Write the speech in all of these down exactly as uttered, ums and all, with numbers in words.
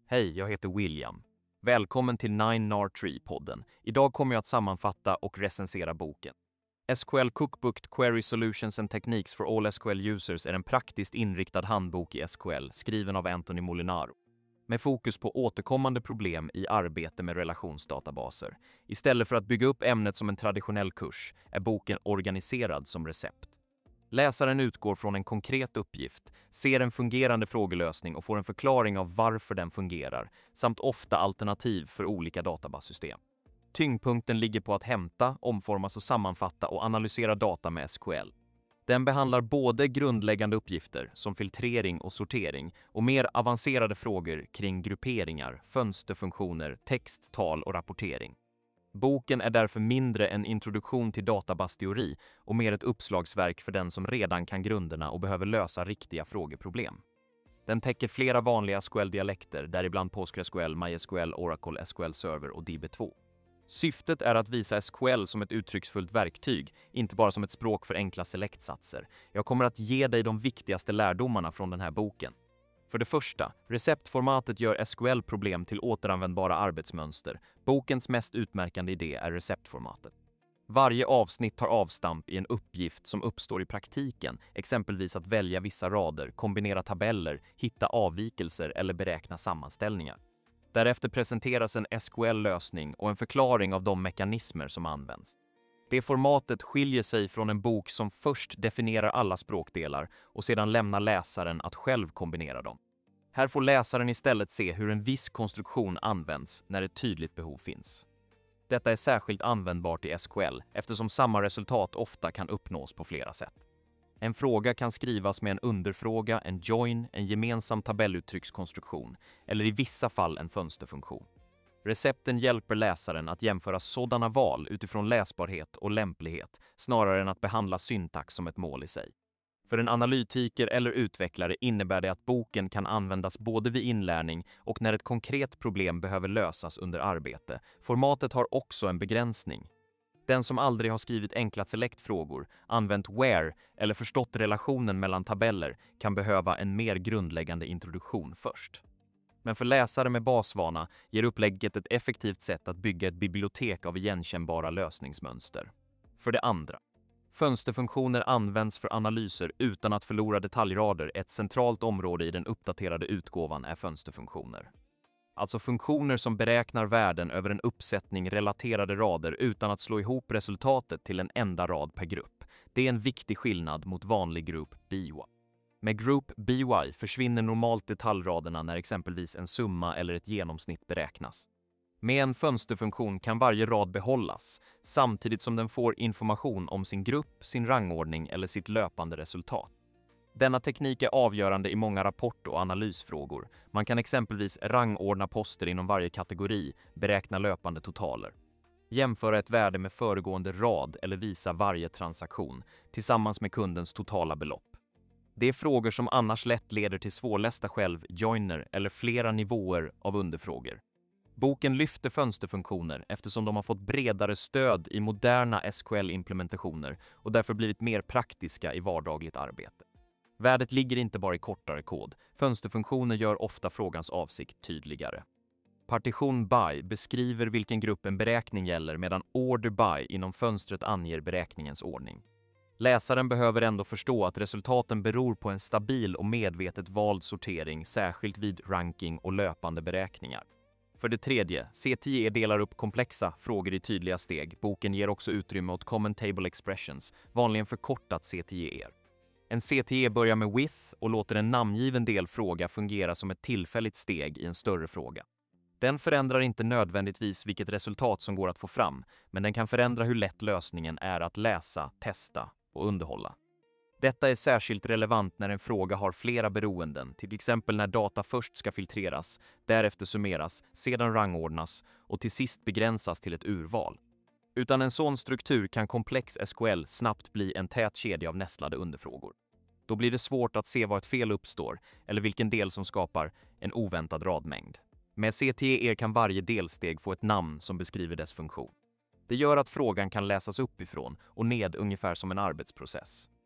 Hej, jag heter William. Välkommen till nine nar tree-podden. Idag kommer jag att sammanfatta och recensera boken. S Q L Cookbook Query Solutions and Techniques for all S Q L Users är en praktiskt inriktad handbok i S Q L skriven av Anthony Molinaro. Med fokus på återkommande problem i arbete med relationsdatabaser. Istället för att bygga upp ämnet som en traditionell kurs är boken organiserad som recept. Läsaren utgår från en konkret uppgift, ser en fungerande frågelösning och får en förklaring av varför den fungerar, samt ofta alternativ för olika databasystem. Tyngdpunkten ligger på att hämta, omformas och sammanfatta och analysera data med S Q L. Den behandlar både grundläggande uppgifter som filtrering och sortering och mer avancerade frågor kring grupperingar, fönsterfunktioner, text, tal och rapportering. Boken är därför mindre en introduktion till databas-teori och mer ett uppslagsverk för den som redan kan grunderna och behöver lösa riktiga frågeproblem. Den täcker flera vanliga S Q L-dialekter, däribland PostgreSQL, MySQL, Oracle, S Q L Server och D B två. Syftet är att visa S Q L som ett uttrycksfullt verktyg, inte bara som ett språk för enkla selektsatser. Jag kommer att ge dig de viktigaste lärdomarna från den här boken. För det första, receptformatet gör S Q L-problem till återanvändbara arbetsmönster. Bokens mest utmärkande idé är receptformatet. Varje avsnitt tar avstamp i en uppgift som uppstår i praktiken, exempelvis att välja vissa rader, kombinera tabeller, hitta avvikelser eller beräkna sammanställningar. Därefter presenteras en S Q L-lösning och en förklaring av de mekanismer som används. Det formatet skiljer sig från en bok som först definierar alla språkdelar och sedan lämnar läsaren att själv kombinera dem. Här får läsaren istället se hur en viss konstruktion används när ett tydligt behov finns. Detta är särskilt användbart i S Q L eftersom samma resultat ofta kan uppnås på flera sätt. En fråga kan skrivas med en underfråga, en join, en gemensam tabelluttryckskonstruktion eller i vissa fall en fönsterfunktion. Recepten hjälper läsaren att jämföra sådana val utifrån läsbarhet och lämplighet snarare än att behandla syntax som ett mål i sig. För en analytiker eller utvecklare innebär det att boken kan användas både vid inlärning och när ett konkret problem behöver lösas under arbete. Formatet har också en begränsning. Den som aldrig har skrivit enkla selektfrågor, använt where eller förstått relationen mellan tabeller kan behöva en mer grundläggande introduktion först. Men för läsare med basvana ger upplägget ett effektivt sätt att bygga ett bibliotek av igenkännbara lösningsmönster. För det andra. Fönsterfunktioner används för analyser utan att förlora detaljrader. Ett centralt område i den uppdaterade utgåvan är fönsterfunktioner. Alltså funktioner som beräknar värden över en uppsättning relaterade rader utan att slå ihop resultatet till en enda rad per grupp. Det är en viktig skillnad mot vanlig Group B Y. Med Group B Y försvinner normalt detaljraderna när exempelvis en summa eller ett genomsnitt beräknas. Med en fönsterfunktion kan varje rad behållas, samtidigt som den får information om sin grupp, sin rangordning eller sitt löpande resultat. Denna teknik är avgörande i många rapport- och analysfrågor. Man kan exempelvis rangordna poster inom varje kategori, beräkna löpande totaler. Jämföra ett värde med föregående rad eller visa varje transaktion, tillsammans med kundens totala belopp. Det är frågor som annars lätt leder till svårlästa själv, joiner eller flera nivåer av underfrågor. Boken lyfter fönsterfunktioner eftersom de har fått bredare stöd i moderna S Q L-implementationer och därför blivit mer praktiska i vardagligt arbete. Värdet ligger inte bara i kortare kod. Fönsterfunktioner gör ofta frågans avsikt tydligare. Partition by beskriver vilken grupp en beräkning gäller medan order by inom fönstret anger beräkningens ordning. Läsaren behöver ändå förstå att resultaten beror på en stabil och medvetet vald sortering, särskilt vid ranking och löpande beräkningar. För det tredje, C T E delar upp komplexa frågor i tydliga steg. Boken ger också utrymme åt Common Table Expressions, vanligen förkortat C T E R. En C T E börjar med with och låter en namngiven delfråga fungera som ett tillfälligt steg i en större fråga. Den förändrar inte nödvändigtvis vilket resultat som går att få fram, men den kan förändra hur lätt lösningen är att läsa, testa och underhålla. Detta är särskilt relevant när en fråga har flera beroenden, till exempel när data först ska filtreras, därefter summeras, sedan rangordnas och till sist begränsas till ett urval. Utan en sån struktur kan komplex S Q L snabbt bli en tät kedja av nästlade underfrågor. Då blir det svårt att se var ett fel uppstår eller vilken del som skapar en oväntad radmängd. Med C T E R kan varje delsteg få ett namn som beskriver dess funktion. Det gör att frågan kan läsas uppifrån och ned ungefär som en arbetsprocess.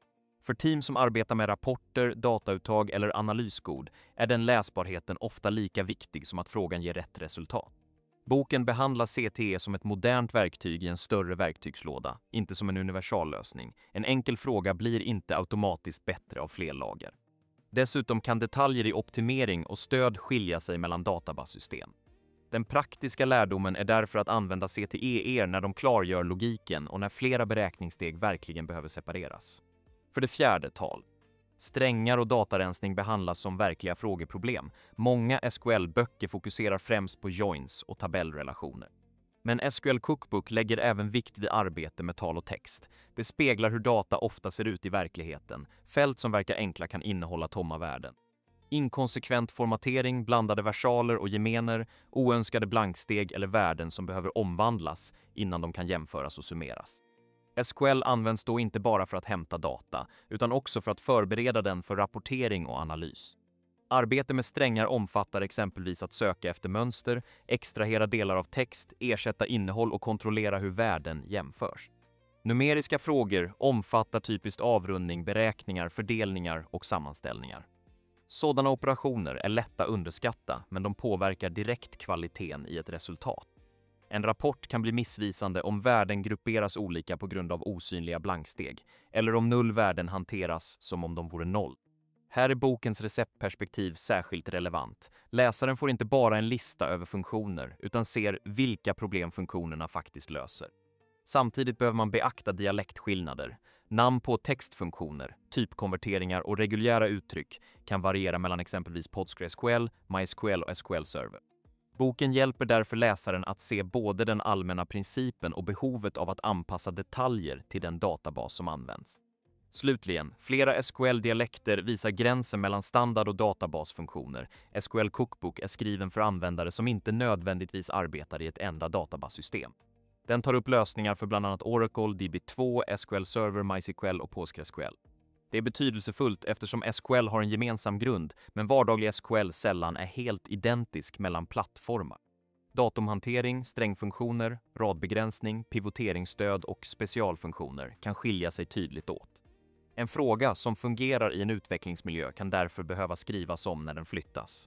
För team som arbetar med rapporter, datauttag eller analyskod är den läsbarheten ofta lika viktig som att frågan ger rätt resultat. Boken behandlar C T E som ett modernt verktyg i en större verktygslåda, inte som en universallösning. En enkel fråga blir inte automatiskt bättre av fler lager. Dessutom kan detaljer i optimering och stöd skilja sig mellan databasystem. Den praktiska lärdomen är därför att använda C T E R när de klargör logiken och när flera beräkningssteg verkligen behöver separeras. För det fjärde, tal. Strängar och datarensning behandlas som verkliga frågeproblem. Många S Q L-böcker fokuserar främst på joins och tabellrelationer. Men S Q L Cookbook lägger även vikt vid arbete med tal och text. Det speglar hur data ofta ser ut i verkligheten. Fält som verkar enkla kan innehålla tomma värden. Inkonsekvent formatering, blandade versaler och gemener, oönskade blanksteg eller värden som behöver omvandlas innan de kan jämföras och summeras. S Q L används då inte bara för att hämta data, utan också för att förbereda den för rapportering och analys. Arbete med strängar omfattar exempelvis att söka efter mönster, extrahera delar av text, ersätta innehåll och kontrollera hur värden jämförs. Numeriska frågor omfattar typiskt avrundning, beräkningar, fördelningar och sammanställningar. Sådana operationer är lätta att underskatta, men de påverkar direkt kvaliteten i ett resultat. En rapport kan bli missvisande om värden grupperas olika på grund av osynliga blanksteg, eller om nullvärden hanteras som om de vore noll. Här är bokens receptperspektiv särskilt relevant. Läsaren får inte bara en lista över funktioner, utan ser vilka problem funktionerna faktiskt löser. Samtidigt behöver man beakta dialektskillnader. Namn på textfunktioner, typkonverteringar och reguljära uttryck kan variera mellan exempelvis PostgreSQL, MySQL och S Q L Server. Boken hjälper därför läsaren att se både den allmänna principen och behovet av att anpassa detaljer till den databas som används. Slutligen, flera S Q L-dialekter visar gränsen mellan standard- och databasfunktioner. S Q L Cookbook är skriven för användare som inte nödvändigtvis arbetar i ett enda databasystem. Den tar upp lösningar för bland annat Oracle, D B två, S Q L Server, MySQL och PostgreSQL. Det är betydelsefullt eftersom S Q L har en gemensam grund, men vardaglig S Q L sällan är helt identisk mellan plattformar. Datumhantering, strängfunktioner, radbegränsning, pivoteringsstöd och specialfunktioner kan skilja sig tydligt åt. En fråga som fungerar i en utvecklingsmiljö kan därför behöva skrivas om när den flyttas.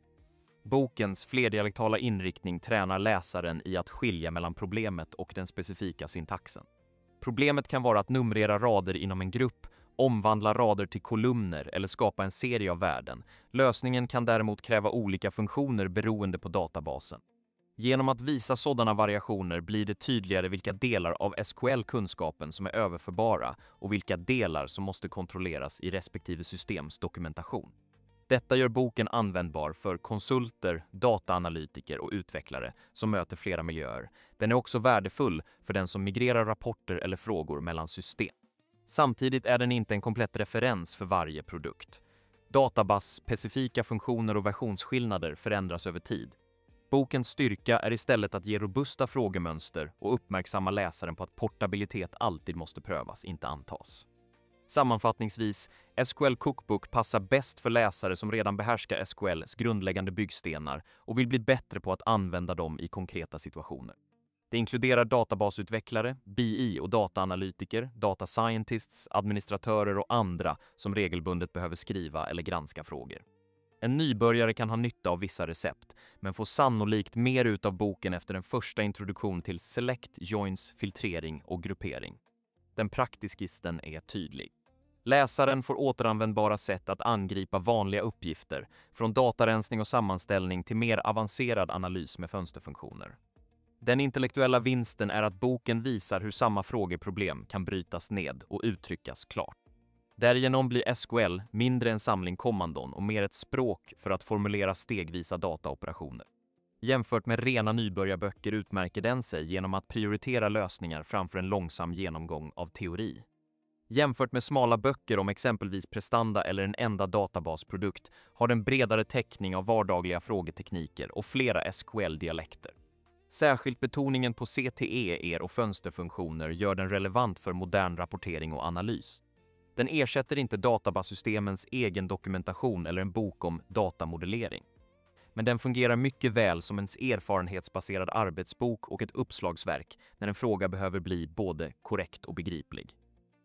Bokens flerdialektala inriktning tränar läsaren i att skilja mellan problemet och den specifika syntaxen. Problemet kan vara att numrera rader inom en grupp, omvandla rader till kolumner eller skapa en serie av värden. Lösningen kan däremot kräva olika funktioner beroende på databasen. Genom att visa sådana variationer blir det tydligare vilka delar av S Q L-kunskapen som är överförbara och vilka delar som måste kontrolleras i respektive systems dokumentation. Detta gör boken användbar för konsulter, dataanalytiker och utvecklare som möter flera miljöer. Den är också värdefull för den som migrerar rapporter eller frågor mellan system. Samtidigt är den inte en komplett referens för varje produkt. Databas-specifika funktioner och versionsskillnader förändras över tid. Bokens styrka är istället att ge robusta frågemönster och uppmärksamma läsaren på att portabilitet alltid måste prövas, inte antas. Sammanfattningsvis, S Q L Cookbook passar bäst för läsare som redan behärskar S Q L:s grundläggande byggstenar och vill bli bättre på att använda dem i konkreta situationer. Det inkluderar databasutvecklare, B I och dataanalytiker, data scientists, administratörer och andra som regelbundet behöver skriva eller granska frågor. En nybörjare kan ha nytta av vissa recept, men får sannolikt mer ut av boken efter en första introduktion till select, joins, filtrering och gruppering. Den praktiskisten är tydlig. Läsaren får återanvändbara sätt att angripa vanliga uppgifter, från datarensning och sammanställning till mer avancerad analys med fönsterfunktioner. Den intellektuella vinsten är att boken visar hur samma frågeproblem kan brytas ned och uttryckas klart. Därigenom blir S Q L mindre en samling kommandon och mer ett språk för att formulera stegvisa dataoperationer. Jämfört med rena nybörjarböcker utmärker den sig genom att prioritera lösningar framför en långsam genomgång av teori. Jämfört med smala böcker om exempelvis prestanda eller en enda databasprodukt har den bredare täckning av vardagliga frågetekniker och flera S Q L-dialekter. Särskilt betoningen på C T E R och fönsterfunktioner gör den relevant för modern rapportering och analys. Den ersätter inte databasystemens egen dokumentation eller en bok om datamodellering. Men den fungerar mycket väl som en erfarenhetsbaserad arbetsbok och ett uppslagsverk när en fråga behöver bli både korrekt och begriplig.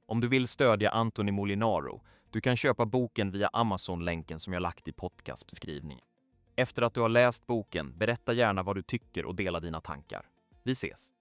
Om du vill stödja Anthony Molinaro, du kan köpa boken via Amazon-länken som jag lagt i podcastbeskrivningen. Efter att du har läst boken, berätta gärna vad du tycker och dela dina tankar. Vi ses!